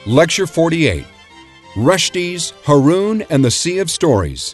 Lecture 48, Rushdie's Haroun and the Sea of Stories.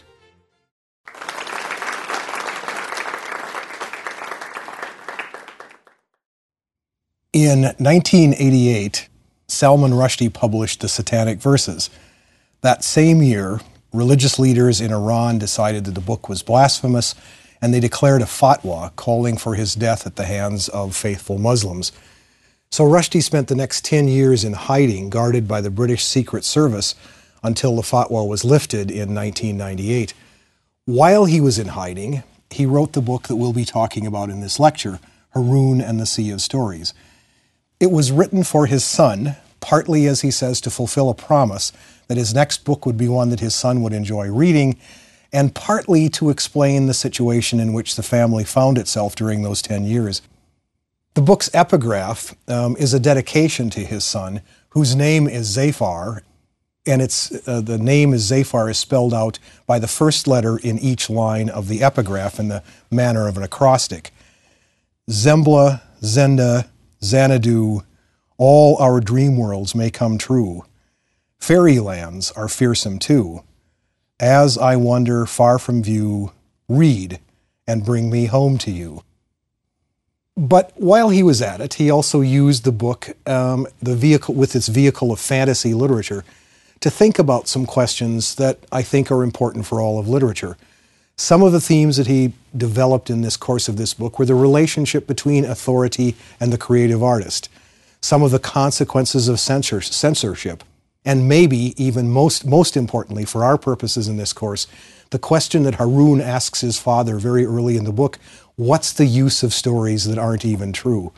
In 1988, Salman Rushdie published the Satanic Verses. That same year, religious leaders in Iran decided that the book was blasphemous, and they declared a fatwa calling for his death at the hands of faithful Muslims. So Rushdie spent the next 10 years in hiding, guarded by the British Secret Service, until the fatwa was lifted in 1998. While he was in hiding, he wrote the book that we'll be talking about in this lecture, Haroun and the Sea of Stories. It was written for his son, partly, as he says, to fulfill a promise that his next book would be one that his son would enjoy reading, and partly to explain the situation in which the family found itself during those 10 years. The book's epigraph is a dedication to his son, whose name is Zafar, and the name is Zafar is spelled out by the first letter in each line of the epigraph in the manner of an acrostic. Zembla, Zenda, Xanadu, all our dream worlds may come true. Fairylands are fearsome too. As I wander far from view, read and bring me home to you. But while he was at it, he also used the book, with its vehicle of fantasy literature, to think about some questions that I think are important for all of literature. Some of the themes that he developed in this course of this book were the relationship between authority and the creative artist, some of the consequences of censorship, and maybe even most importantly for our purposes in this course, the question that Haroun asks his father very early in the book: what's the use of stories that aren't even true?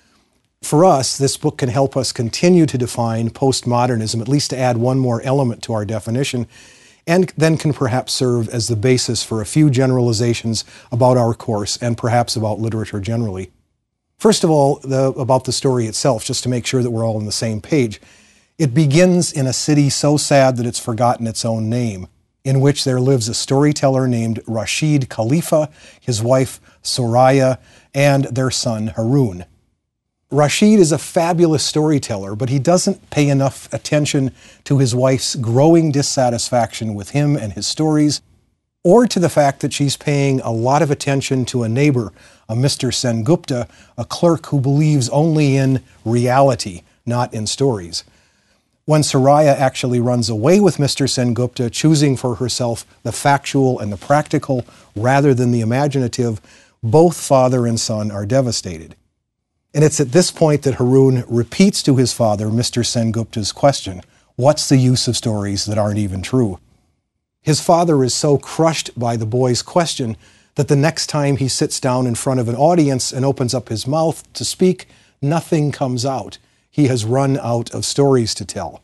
For us, this book can help us continue to define postmodernism, at least to add one more element to our definition, and then can perhaps serve as the basis for a few generalizations about our course and perhaps about literature generally. First of all, about the story itself, just to make sure that we're all on the same page. It begins in a city so sad that it's forgotten its own name, in which there lives a storyteller named Rashid Khalifa, his wife Soraya, and their son Haroun. Rashid is a fabulous storyteller, but he doesn't pay enough attention to his wife's growing dissatisfaction with him and his stories, or to the fact that she's paying a lot of attention to a neighbor, a Mr. Sengupta, a clerk who believes only in reality, not in stories. When Soraya actually runs away with Mr. Sengupta, choosing for herself the factual and the practical rather than the imaginative, both father and son are devastated. And it's at this point that Haroun repeats to his father Mr. Sengupta's question: what's the use of stories that aren't even true? His father is so crushed by the boy's question that the next time he sits down in front of an audience and opens up his mouth to speak, nothing comes out. He has run out of stories to tell.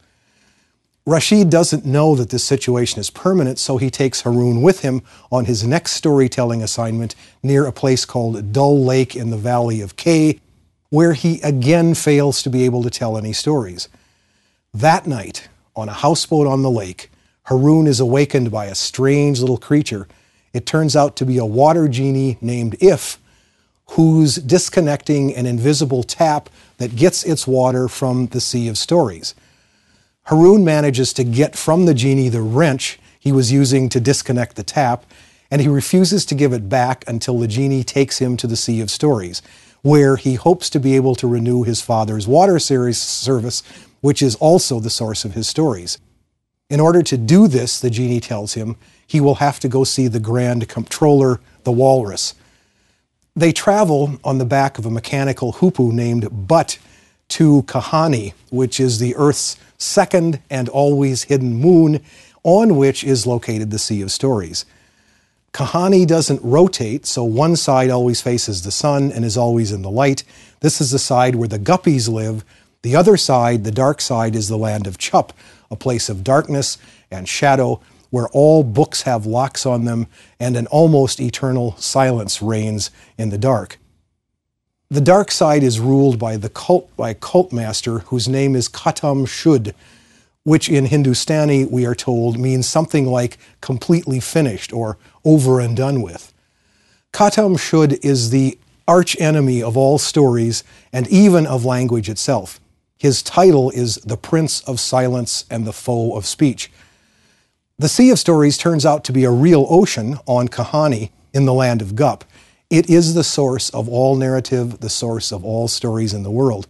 Rashid doesn't know that this situation is permanent, so he takes Haroun with him on his next storytelling assignment near a place called Dull Lake in the Valley of Kay, where he again fails to be able to tell any stories. That night, on a houseboat on the lake, Haroun is awakened by a strange little creature. It turns out to be a water genie named If, who's disconnecting an invisible tap that gets its water from the Sea of Stories. Haroun manages to get from the genie the wrench he was using to disconnect the tap, and he refuses to give it back until the genie takes him to the Sea of Stories, where he hopes to be able to renew his father's water service, which is also the source of his stories. In order to do this, the genie tells him, he will have to go see the Grand Comptroller, the Walrus. They travel on the back of a mechanical hoopoe named Butt to Kahani, which is the Earth's second and always hidden moon, on which is located the Sea of Stories. Kahani doesn't rotate, so one side always faces the sun and is always in the light. This is the side where the guppies live. The other side, the dark side, is the land of Chup, a place of darkness and shadow, where all books have locks on them and an almost eternal silence reigns in the dark. The dark side is ruled by a cult master whose name is Khatam Shud, which in Hindustani, we are told, means something like completely finished or over and done with. Khatam Shud is the arch enemy of all stories and even of language itself. His title is The Prince of Silence and the Foe of Speech. The Sea of Stories turns out to be a real ocean on Kahani in the land of Gup. It is the source of all narrative, the source of all stories in the world.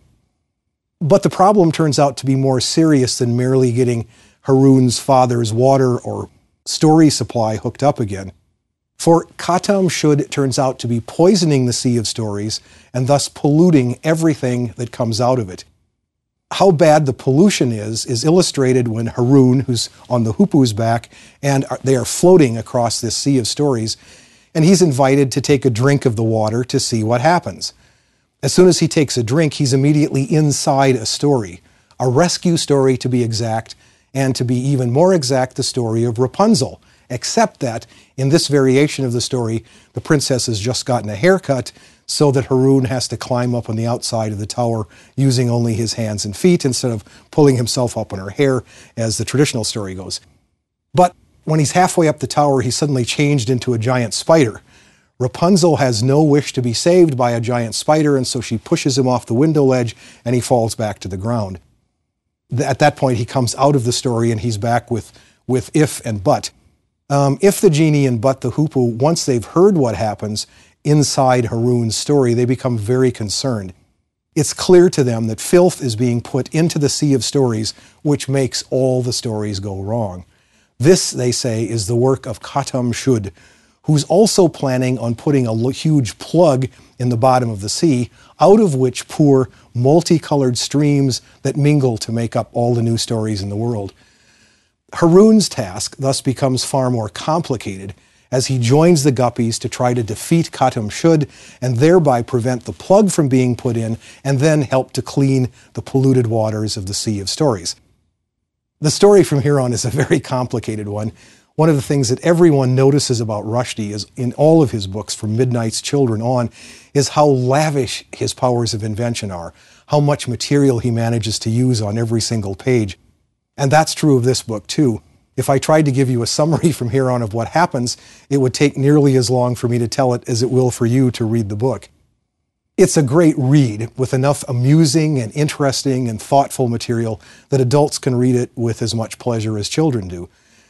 But the problem turns out to be more serious than merely getting Haroun's father's water or story supply hooked up again. For Khatam Shud turns out to be poisoning the Sea of Stories and thus polluting everything that comes out of it. How bad the pollution is illustrated when Haroun, who's on the Hoopoe's back, and they are floating across this Sea of Stories, and he's invited to take a drink of the water to see what happens. As soon as he takes a drink, he's immediately inside a story, a rescue story to be exact, and to be even more exact, the story of Rapunzel, except that in this variation of the story, the princess has just gotten a haircut, so that Haroun has to climb up on the outside of the tower using only his hands and feet instead of pulling himself up on her hair, as the traditional story goes. But when he's halfway up the tower, he's suddenly changed into a giant spider. Rapunzel has no wish to be saved by a giant spider, and so she pushes him off the window ledge, and he falls back to the ground. At that point, he comes out of the story, and he's back with if and but. If the genie and but the Hoopoe, once they've heard what happens inside Haroun's story, they become very concerned. It's clear to them that filth is being put into the Sea of Stories, which makes all the stories go wrong. This, they say, is the work of Khatam Shud, who's also planning on putting a huge plug in the bottom of the sea, out of which pour multicolored streams that mingle to make up all the new stories in the world. Haroun's task thus becomes far more complicated, as he joins the Guppies to try to defeat Khatam Shud and thereby prevent the plug from being put in and then help to clean the polluted waters of the Sea of Stories. The story from here on is a very complicated one. One of the things that everyone notices about Rushdie is in all of his books from Midnight's Children on is how lavish his powers of invention are, how much material he manages to use on every single page. And that's true of this book too. If I tried to give you a summary from here on of what happens, it would take nearly as long for me to tell it as it will for you to read the book. It's a great read with enough amusing and interesting and thoughtful material that adults can read it with as much pleasure as children do.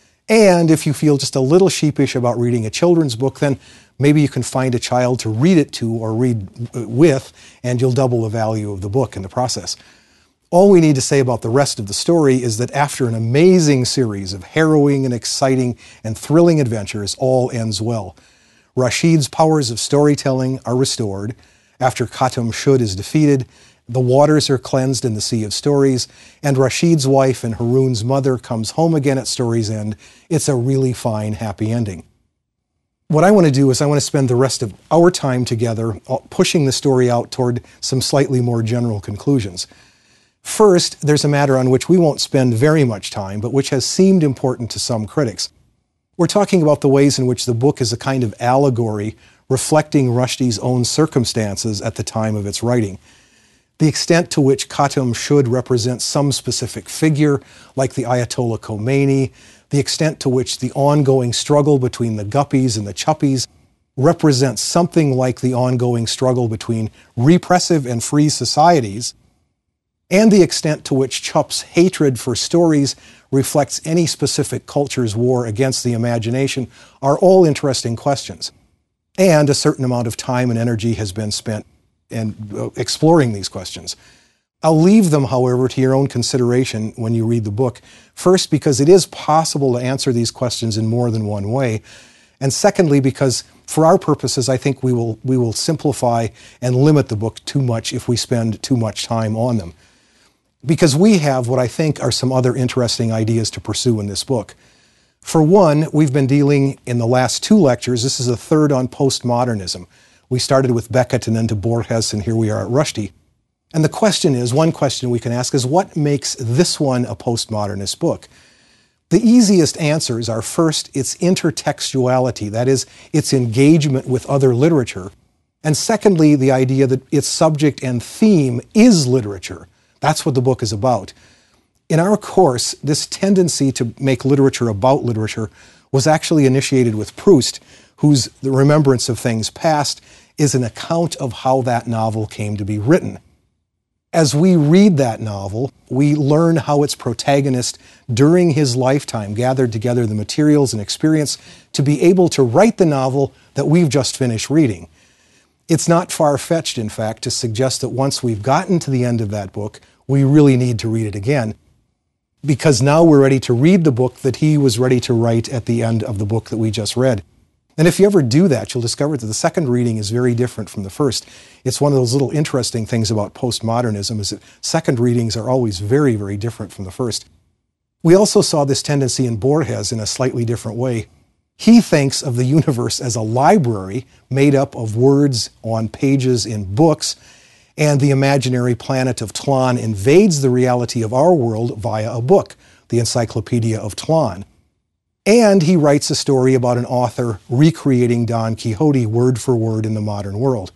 And if you feel just a little sheepish about reading a children's book, then maybe you can find a child to read it to or read with, and you'll double the value of the book in the process. All we need to say about the rest of the story is that after an amazing series of harrowing and exciting and thrilling adventures, all ends well. Rashid's powers of storytelling are restored. After Khatam Shud is defeated, the waters are cleansed in the Sea of Stories, and Rashid's wife and Haroun's mother comes home again at story's end. It's a really fine, happy ending. What I want to do is I want to spend the rest of our time together pushing the story out toward some slightly more general conclusions. First, there's a matter on which we won't spend very much time, but which has seemed important to some critics. We're talking about the ways in which the book is a kind of allegory reflecting Rushdie's own circumstances at the time of its writing. The extent to which Khatam Shud represents some specific figure, like the Ayatollah Khomeini, the extent to which the ongoing struggle between the Guppies and the Chuppies represents something like the ongoing struggle between repressive and free societies, and the extent to which Chup's hatred for stories reflects any specific culture's war against the imagination are all interesting questions. And a certain amount of time and energy has been spent in exploring these questions. I'll leave them, however, to your own consideration when you read the book. First, because it is possible to answer these questions in more than one way. And secondly, because for our purposes, I think we will simplify and limit the book too much if we spend too much time on them. Because we have what I think are some other interesting ideas to pursue in this book. For one, we've been dealing in the last two lectures, this is a third on postmodernism. We started with Beckett and then to Borges, and here we are at Rushdie. And the question is, one question we can ask is, what makes this one a postmodernist book? The easiest answers are first, its intertextuality, that is, its engagement with other literature. And secondly, the idea that its subject and theme is literature. That's what the book is about. In our course, this tendency to make literature about literature was actually initiated with Proust, whose The Remembrance of Things Past is an account of how that novel came to be written. As we read that novel, we learn how its protagonist, during his lifetime, gathered together the materials and experience to be able to write the novel that we've just finished reading. It's not far-fetched, in fact, to suggest that once we've gotten to the end of that book, we really need to read it again, because now we're ready to read the book that he was ready to write at the end of the book that we just read. And if you ever do that, you'll discover that the second reading is very different from the first. It's one of those little interesting things about postmodernism, is that second readings are always very, very different from the first. We also saw this tendency in Borges in a slightly different way. He thinks of the universe as a library made up of words on pages in books, and the imaginary planet of Tlön invades the reality of our world via a book, the Encyclopedia of Tlön. And he writes a story about an author recreating Don Quixote word for word in the modern world.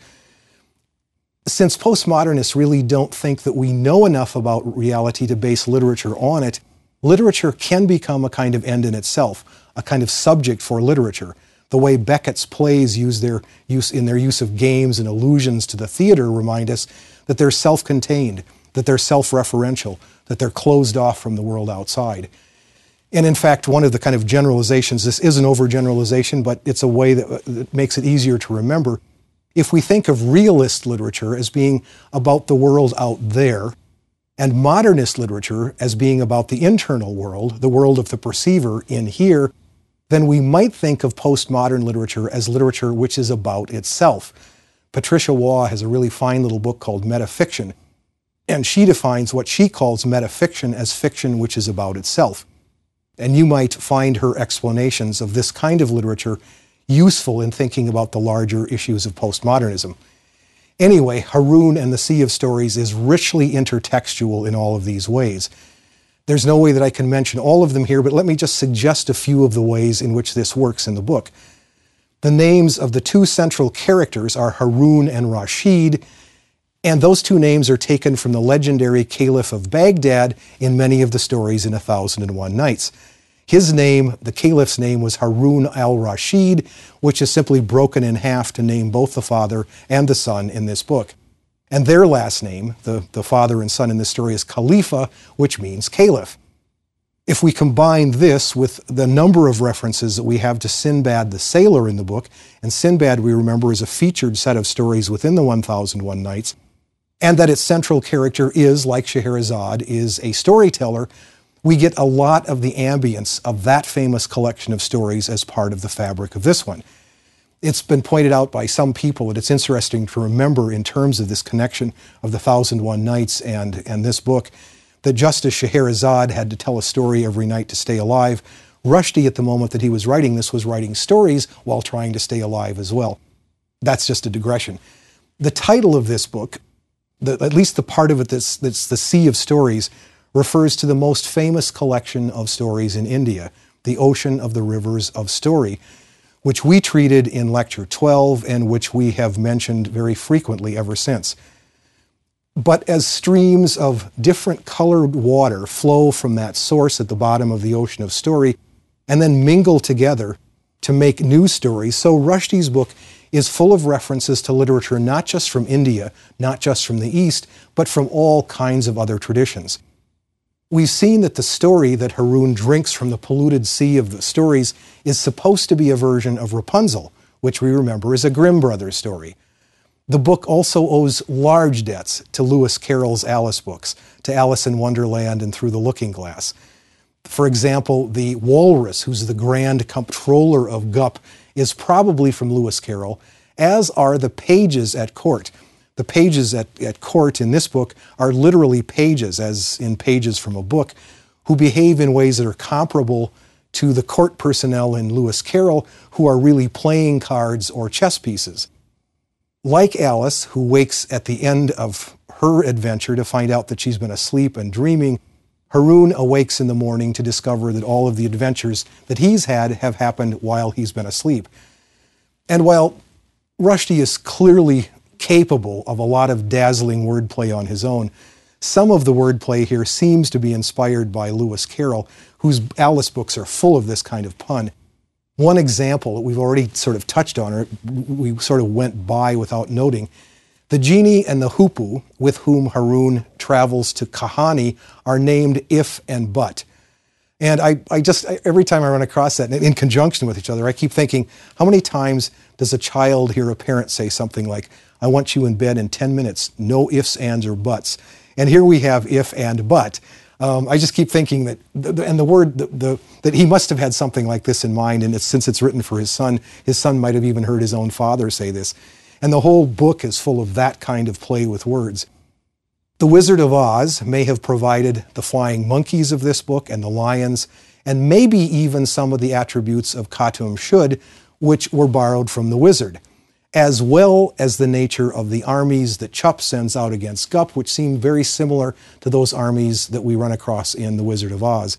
Since postmodernists really don't think that we know enough about reality to base literature on it, literature can become a kind of end in itself, a kind of subject for literature. The way Beckett's plays use their use of games and allusions to the theater remind us that they're self-contained, that they're self-referential, that they're closed off from the world outside. And in fact, one of the kind of generalizations, this is an overgeneralization, but it's a way that makes it easier to remember. If we think of realist literature as being about the world out there, and modernist literature as being about the internal world, the world of the perceiver in here, then we might think of postmodern literature as literature which is about itself. Patricia Waugh has a really fine little book called Metafiction, and she defines what she calls metafiction as fiction which is about itself. And you might find her explanations of this kind of literature useful in thinking about the larger issues of postmodernism. Anyway, Haroun and the Sea of Stories is richly intertextual in all of these ways. There's no way that I can mention all of them here, but let me just suggest a few of the ways in which this works in the book. The names of the two central characters are Haroun and Rashid, and those two names are taken from the legendary Caliph of Baghdad in many of the stories in 1001 Nights. His name, the Caliph's name, was Haroun al-Rashid, which is simply broken in half to name both the father and the son in this book. And their last name, the father and son in this story, is Khalifa, which means Caliph. If we combine this with the number of references that we have to Sinbad the Sailor in the book, and Sinbad, we remember, is a featured set of stories within the 1001 Nights, and that its central character is, like Scheherazade, is a storyteller, we get a lot of the ambience of that famous collection of stories as part of the fabric of this one. It's been pointed out by some people that it's interesting to remember in terms of this connection of the 1001 Nights and this book, that just as Scheherazade had to tell a story every night to stay alive, Rushdie, at the moment that he was writing this, was writing stories while trying to stay alive as well. That's just a digression. The title of this book, at least the part of it that's the Sea of Stories, refers to the most famous collection of stories in India, the Ocean of the Rivers of Story, which we treated in Lecture 12 and which we have mentioned very frequently ever since. But as streams of different colored water flow from that source at the bottom of the Ocean of Story and then mingle together to make new stories, so Rushdie's book is full of references to literature not just from India, not just from the East, but from all kinds of other traditions. We've seen that the story that Haroun drinks from the polluted sea of the stories is supposed to be a version of Rapunzel, which we remember is a Grimm Brothers story. The book also owes large debts to Lewis Carroll's Alice books, to Alice in Wonderland and Through the Looking Glass. For example, the walrus, who's the grand comptroller of Gup, is probably from Lewis Carroll, as are the pages at court. The pages at court in this book are literally pages, as in pages from a book, who behave in ways that are comparable to the court personnel in Lewis Carroll, who are really playing cards or chess pieces. Like Alice, who wakes at the end of her adventure to find out that she's been asleep and dreaming, Haroun awakes in the morning to discover that all of the adventures that he's had have happened while he's been asleep. And while Rushdie is clearly capable of a lot of dazzling wordplay on his own, some of the wordplay here seems to be inspired by Lewis Carroll, whose Alice books are full of this kind of pun. One example that we've already sort of touched on, or we sort of went by without noting, The genie and the hoopoe with whom Harun travels to Kahani are named if and but. And I just, every time I run across that in conjunction with each other, I keep thinking, how many times does a child hear a parent say something like, I want you in bed in 10 minutes, no ifs, ands, or buts. And here we have if and but. I just keep thinking that, that he must have had something like this in mind, and since it's written for his son might have even heard his own father say this. And the whole book is full of that kind of play with words. The Wizard of Oz may have provided the flying monkeys of this book and the lions, and maybe even some of the attributes of Khatum Shud, which were borrowed from the wizard, as well as the nature of the armies that Chup sends out against Gup, which seem very similar to those armies that we run across in The Wizard of Oz.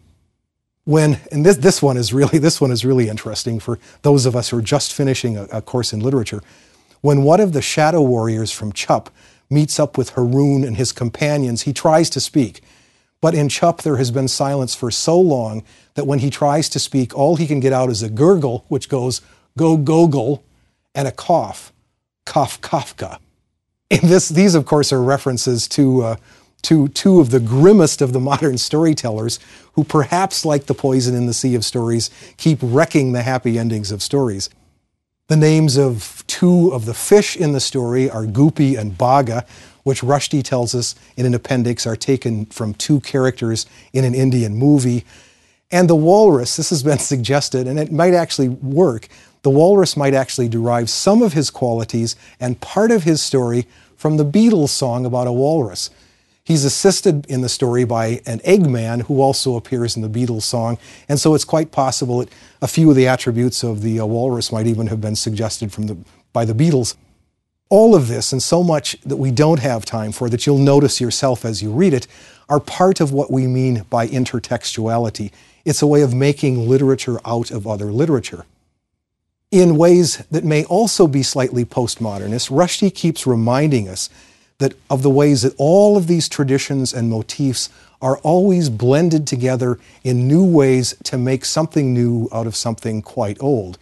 And this one is really interesting for those of us who are just finishing a course in literature. When one of the shadow warriors from Chup meets up with Harun and his companions, he tries to speak. But in Chup, there has been silence for so long that when he tries to speak, all he can get out is a gurgle, which goes, go, goggle, and a cough, cough, Kafka. And these, of course, are references to two of the grimmest of the modern storytellers who, perhaps like the poison in the sea of stories, keep wrecking the happy endings of stories. The names of two of the fish in the story are Goopy and Baga, which Rushdie tells us in an appendix are taken from two characters in an Indian movie. And the walrus, this has been suggested, and it might actually work, the walrus might actually derive some of his qualities and part of his story from the Beatles song about a walrus. He's assisted in the story by an Eggman who also appears in the Beatles song, and so it's quite possible that a few of the attributes of the walrus might even have been suggested by the Beatles. All of this, and so much that we don't have time for, that you'll notice yourself as you read it, are part of what we mean by intertextuality. It's a way of making literature out of other literature. In ways that may also be slightly postmodernist, Rushdie keeps reminding us that of the ways that all of these traditions and motifs are always blended together in new ways to make something new out of something quite old.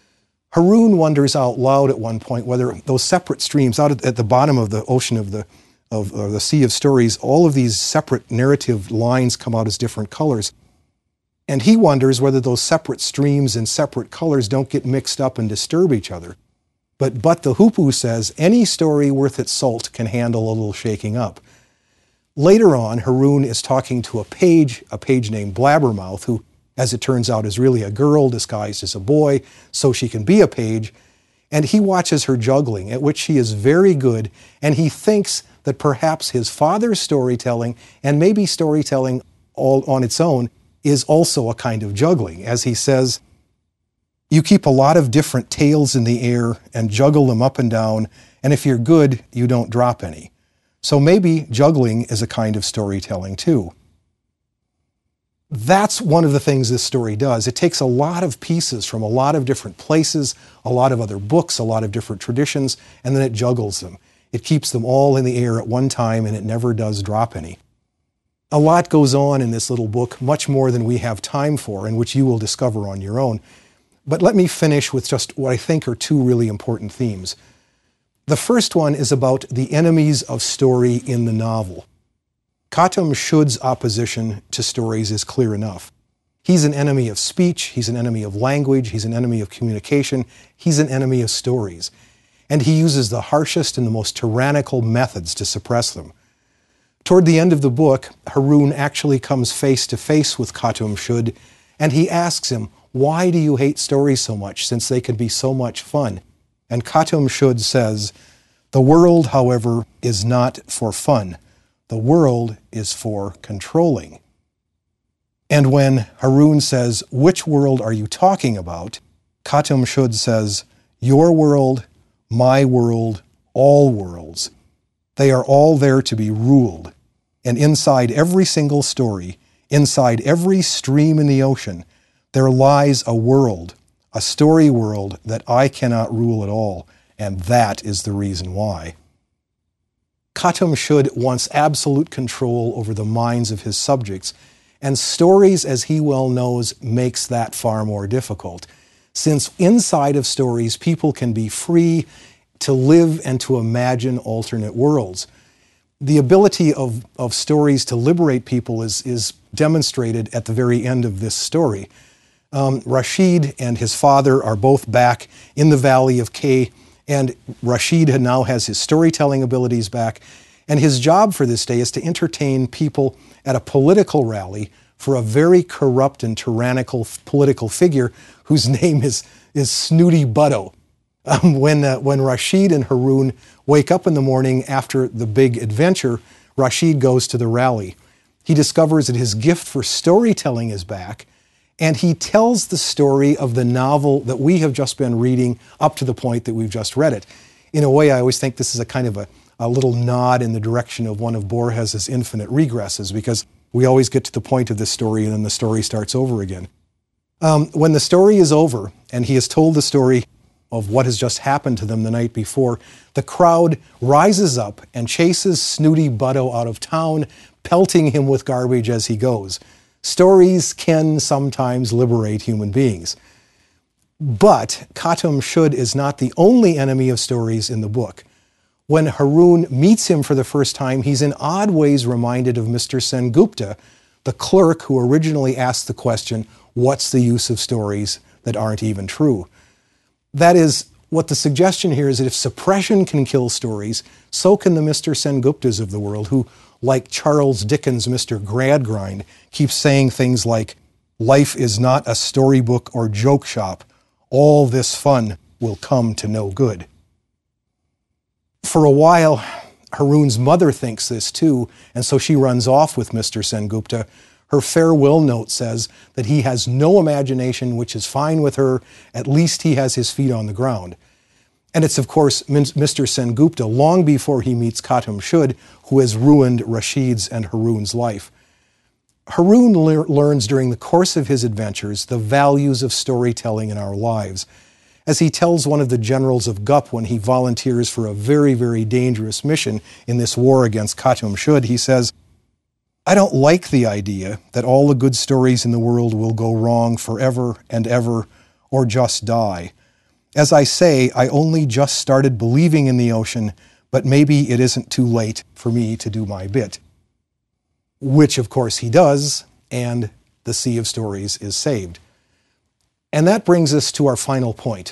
Harun wonders out loud at one point whether those separate streams out at the bottom of the ocean of the Sea of Stories, all of these separate narrative lines come out as different colors. And he wonders whether those separate streams and separate colors don't get mixed up and disturb each other. But the hoopoe says any story worth its salt can handle a little shaking up. Later on, Harun is talking to a page named Blabbermouth, who, as it turns out, is really a girl disguised as a boy, so she can be a page. And he watches her juggling, at which she is very good, and he thinks that perhaps his father's storytelling, and maybe storytelling all on its own, is also a kind of juggling. As he says, you keep a lot of different tails in the air and juggle them up and down, and if you're good, you don't drop any. So maybe juggling is a kind of storytelling too. That's one of the things this story does. It takes a lot of pieces from a lot of different places, a lot of other books, a lot of different traditions, and then it juggles them. It keeps them all in the air at one time, and it never does drop any. A lot goes on in this little book, much more than we have time for, and which you will discover on your own. But let me finish with just what I think are two really important themes. The first one is about the enemies of story in the novel. Khatum Shud's opposition to stories is clear enough. He's an enemy of speech, he's an enemy of language, he's an enemy of communication, he's an enemy of stories. And he uses the harshest and the most tyrannical methods to suppress them. Toward the end of the book, Harun actually comes face to face with Khatum Shud, and he asks him, why do you hate stories so much, since they can be so much fun? And Khatum Shud says, the world, however, is not for fun. The world is for controlling. And when Harun says, which world are you talking about? Khatum Shud says, your world, my world, all worlds. They are all there to be ruled. And inside every single story, inside every stream in the ocean, there lies a world, a story world that I cannot rule at all, and that is the reason why. Khatum Shud wants absolute control over the minds of his subjects, and stories, as he well knows, makes that far more difficult. Since inside of stories, people can be free, to live and to imagine alternate worlds. The ability of stories to liberate people is demonstrated at the very end of this story. Rashid and his father are both back in the Valley of Kay, and Rashid now has his storytelling abilities back, and his job for this day is to entertain people at a political rally for a very corrupt and tyrannical political figure whose name is Snooty Butto. When Rashid and Haroun wake up in the morning after the big adventure, Rashid goes to the rally. He discovers that his gift for storytelling is back, and he tells the story of the novel that we have just been reading up to the point that we've just read it. In a way, I always think this is a kind of a little nod in the direction of one of Borges's Infinite Regresses, because we always get to the point of this story and then the story starts over again. When the story is over and he has told the story of what has just happened to them the night before, the crowd rises up and chases Snooty Butto out of town, pelting him with garbage as he goes. Stories can sometimes liberate human beings. But Khatam Shud is not the only enemy of stories in the book. When Haroun meets him for the first time, he's in odd ways reminded of Mr. Sengupta, the clerk who originally asked the question, what's the use of stories that aren't even true? That is, what the suggestion here is that if suppression can kill stories, so can the Mr. Senguptas of the world, who, like Charles Dickens' Mr. Gradgrind, keeps saying things like, life is not a storybook or joke shop. All this fun will come to no good. For a while, Haroun's mother thinks this too, and so she runs off with Mr. Sengupta. Her farewell note says that he has no imagination, which is fine with her. At least he has his feet on the ground. And it's, of course, Mr. Sengupta, long before he meets Khatam Shud, who has ruined Rashid's and Haroun's life. Haroun learns during the course of his adventures the values of storytelling in our lives. As he tells one of the generals of Gup when he volunteers for a very, very dangerous mission in this war against Khatam Shud, he says, I don't like the idea that all the good stories in the world will go wrong forever and ever, or just die. As I say, I only just started believing in the ocean, but maybe it isn't too late for me to do my bit. Which, of course, he does, and the Sea of Stories is saved. And that brings us to our final point.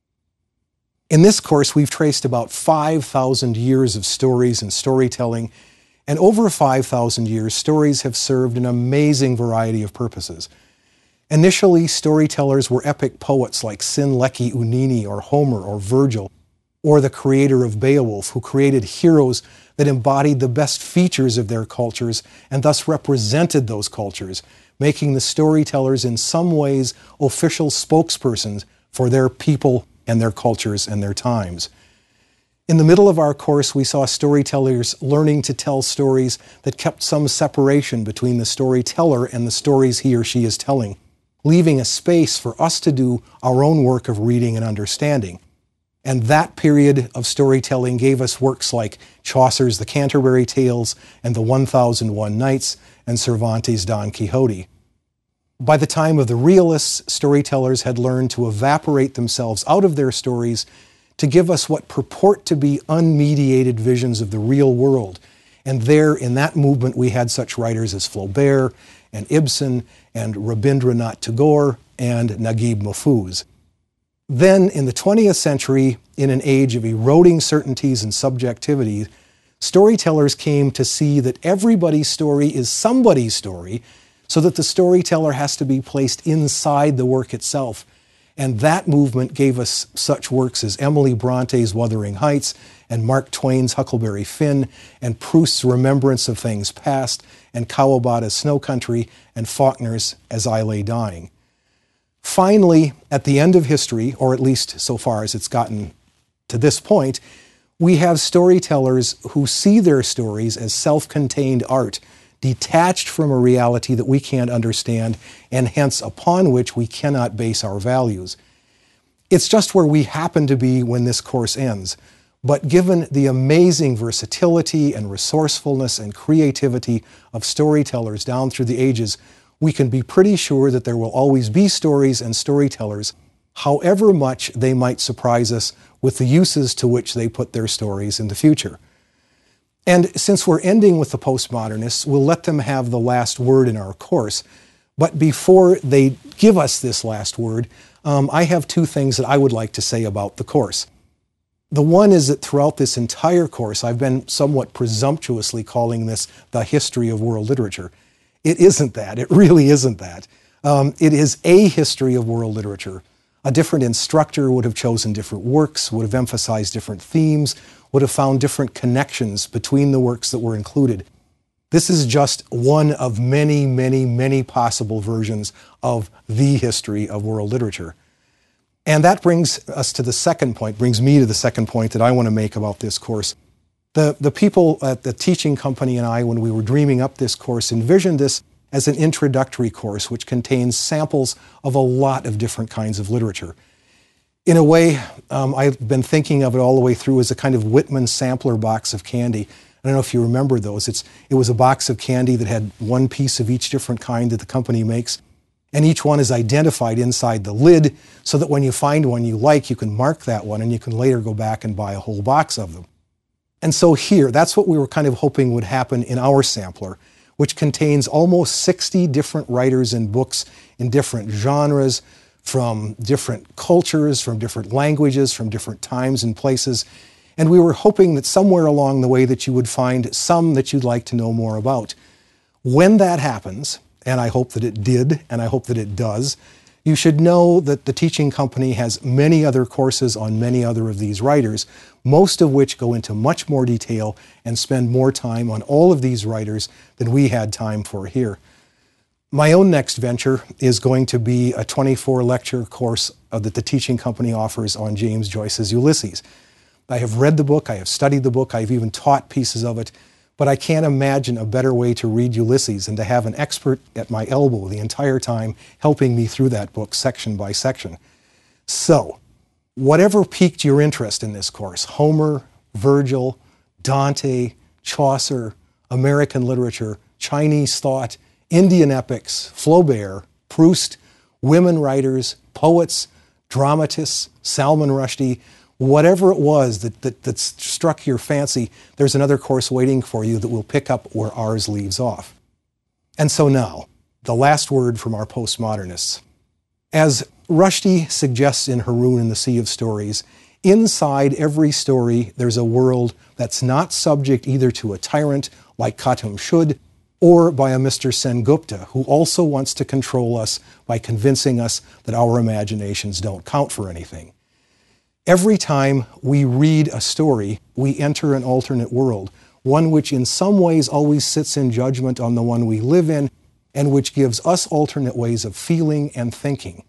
In this course, we've traced about 5,000 years of stories and storytelling, and over 5,000 years, stories have served an amazing variety of purposes. Initially, storytellers were epic poets like Sinleki Unini or Homer or Virgil, or the creator of Beowulf, who created heroes that embodied the best features of their cultures and thus represented those cultures, making the storytellers in some ways official spokespersons for their people and their cultures and their times. In the middle of our course, we saw storytellers learning to tell stories that kept some separation between the storyteller and the stories he or she is telling, leaving a space for us to do our own work of reading and understanding. And that period of storytelling gave us works like Chaucer's The Canterbury Tales and The 1001 Nights and Cervantes' Don Quixote. By the time of the realists, storytellers had learned to evaporate themselves out of their stories to give us what purport to be unmediated visions of the real world. And there, in that movement, we had such writers as Flaubert and Ibsen and Rabindranath Tagore and Naguib Mahfouz. Then, in the 20th century, in an age of eroding certainties and subjectivity, storytellers came to see that everybody's story is somebody's story, so that the storyteller has to be placed inside the work itself. And that movement gave us such works as Emily Bronte's Wuthering Heights and Mark Twain's Huckleberry Finn and Proust's Remembrance of Things Past and Kawabata's Snow Country and Faulkner's As I Lay Dying. Finally, at the end of history, or at least so far as it's gotten to this point, we have storytellers who see their stories as self-contained art, detached from a reality that we can't understand, and hence upon which we cannot base our values. It's just where we happen to be when this course ends. But given the amazing versatility and resourcefulness and creativity of storytellers down through the ages, we can be pretty sure that there will always be stories and storytellers however much they might surprise us with the uses to which they put their stories in the future. And since we're ending with the postmodernists, we'll let them have the last word in our course. But before they give us this last word, I have two things that I would like to say about the course. The one is that throughout this entire course, I've been somewhat presumptuously calling this the history of world literature. It isn't that. It really isn't that. It is a history of world literature. A different instructor would have chosen different works, would have emphasized different themes, would have found different connections between the works that were included. This is just one of many, many, many possible versions of the history of world literature. And that brings us to the second point, brings me to the second point that I want to make about this course. The people at the teaching company and I, when we were dreaming up this course, envisioned this as an introductory course which contains samples of a lot of different kinds of literature. In a way, I've been thinking of it all the way through as a kind of Whitman sampler box of candy. I don't know if you remember those. It was a box of candy that had one piece of each different kind that the company makes. And each one is identified inside the lid so that when you find one you like, you can mark that one and you can later go back and buy a whole box of them. And so here, that's what we were kind of hoping would happen in our sampler, which contains almost 60 different writers and books in different genres, from different cultures, from different languages, from different times and places. And we were hoping that somewhere along the way that you would find some that you'd like to know more about. When that happens, and I hope that it did, and I hope that it does, you should know that the teaching company has many other courses on many other of these writers, most of which go into much more detail and spend more time on all of these writers than we had time for here. My own next venture is going to be a 24-lecture course that the teaching company offers on James Joyce's Ulysses. I have read the book, I have studied the book, I've even taught pieces of it, but I can't imagine a better way to read Ulysses than to have an expert at my elbow the entire time helping me through that book section by section. So, whatever piqued your interest in this course, Homer, Virgil, Dante, Chaucer, American literature, Chinese thought, Indian epics, Flaubert, Proust, women writers, poets, dramatists, Salman Rushdie, whatever it was that struck your fancy, there's another course waiting for you that will pick up where ours leaves off. And so now, the last word from our postmodernists. As Rushdie suggests in Haroun and the Sea of Stories, inside every story there's a world that's not subject either to a tyrant like Khatam Shud or by a Mr. Sengupta who also wants to control us by convincing us that our imaginations don't count for anything. Every time we read a story, we enter an alternate world, one which in some ways always sits in judgment on the one we live in, and which gives us alternate ways of feeling and thinking.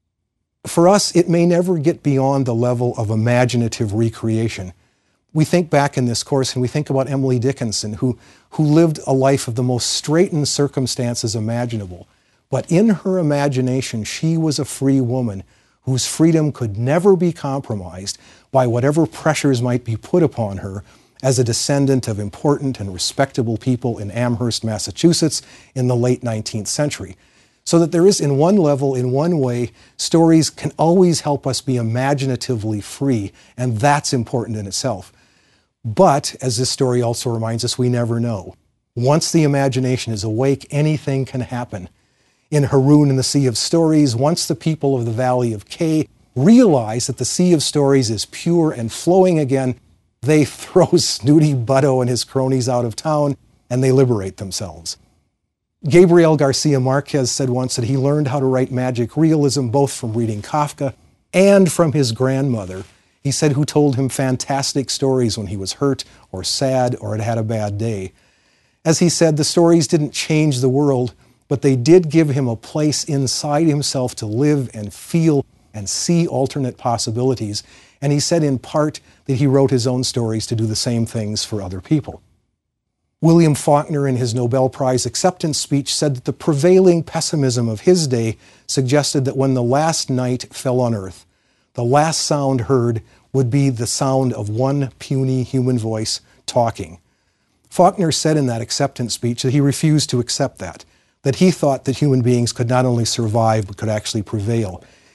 For us, it may never get beyond the level of imaginative recreation. We think back in this course and we think about Emily Dickinson, who lived a life of the most straitened circumstances imaginable. But in her imagination, she was a free woman whose freedom could never be compromised by whatever pressures might be put upon her as a descendant of important and respectable people in Amherst, Massachusetts in the late 19th century. So that there is, in one level, in one way, stories can always help us be imaginatively free, and that's important in itself. But, as this story also reminds us, we never know. Once the imagination is awake, anything can happen. In Haroun and the Sea of Stories, once the people of the Valley of Kay realize that the Sea of Stories is pure and flowing again, they throw Snooty Butto and his cronies out of town, and they liberate themselves. Gabriel Garcia Marquez said once that he learned how to write magic realism both from reading Kafka and from his grandmother, he said, who told him fantastic stories when he was hurt or sad or had had a bad day. As he said, the stories didn't change the world, but they did give him a place inside himself to live and feel and see alternate possibilities. And he said in part that he wrote his own stories to do the same things for other people. William Faulkner, in his Nobel Prize acceptance speech, said that the prevailing pessimism of his day suggested that when the last night fell on Earth, the last sound heard would be the sound of one puny human voice talking. Faulkner said in that acceptance speech that he refused to accept that he thought that human beings could not only survive but could actually prevail.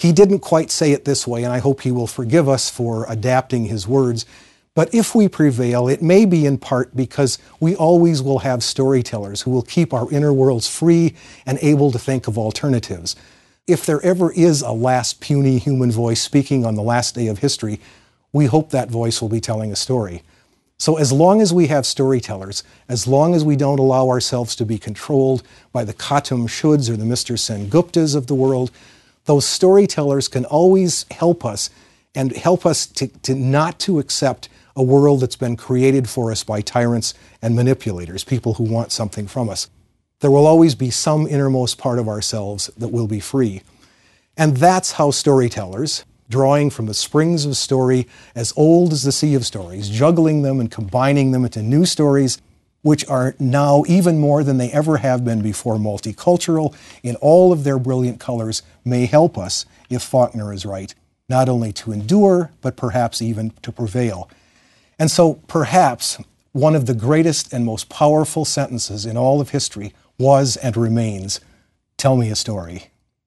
He didn't quite say it this way, and I hope he will forgive us for adapting his words. But if we prevail, it may be in part because we always will have storytellers who will keep our inner worlds free and able to think of alternatives. If there ever is a last puny human voice speaking on the last day of history, we hope that voice will be telling a story. So as long as we have storytellers, as long as we don't allow ourselves to be controlled by the Gautam Shoulds or the Mr. Senguptas of the world, those storytellers can always help us and help us to not to accept a world that's been created for us by tyrants and manipulators, people who want something from us. There will always be some innermost part of ourselves that will be free. And that's how storytellers, drawing from the springs of story as old as the sea of stories, juggling them and combining them into new stories, which are now even more than they ever have been before multicultural in all of their brilliant colors, may help us, if Faulkner is right, not only to endure, but perhaps even to prevail. And so perhaps one of the greatest and most powerful sentences in all of history was and remains, "Tell me a story."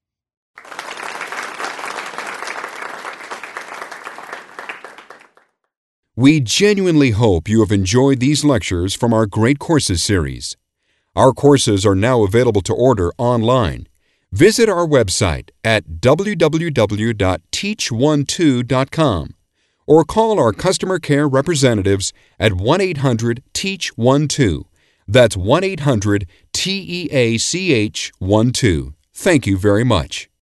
We genuinely hope you have enjoyed these lectures from our Great Courses series. Our courses are now available to order online. Visit our website at www.teach12.com or call our customer care representatives at 1-800-TEACH-12. That's 1-800-TEACH-12. Thank you very much.